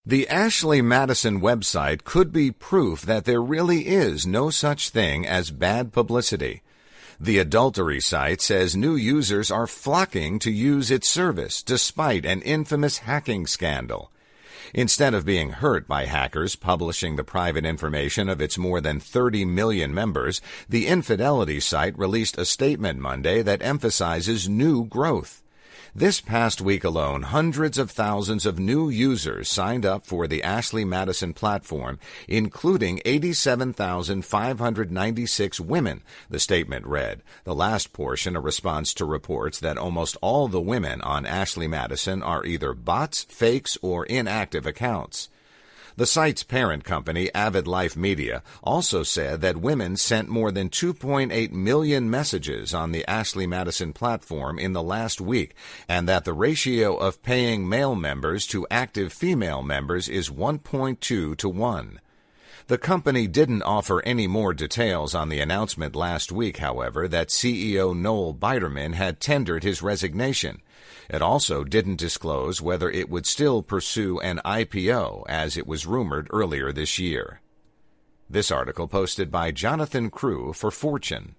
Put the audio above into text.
The Ashley Madison website could be proof that there really is no such thing as bad publicity. The adultery site says new users are flocking to use its service despite an infamous hacking scandal. Instead of being hurt by hackers publishing the private information of its more than 30 million members, the infidelity site released a statement Monday that emphasizes new growth. This past week alone, hundreds of thousands of new users signed up for the Ashley Madison platform, including 87,596 women, the statement read. The last portion a response to reports that almost all the women on Ashley Madison are either bots, fakes, or inactive accounts. The site's parent company, Avid Life Media, also said that women sent more than 2.8 million messages on the Ashley Madison platform in the last week, and that the ratio of paying male members to active female members is 1.2 to 1. The company didn't offer any more details on the announcement last week, however, that CEO Noel Biderman had tendered his resignation. It also didn't disclose whether it would still pursue an IPO, as it was rumored earlier this year. This article posted by Jonathan Crew for Fortune.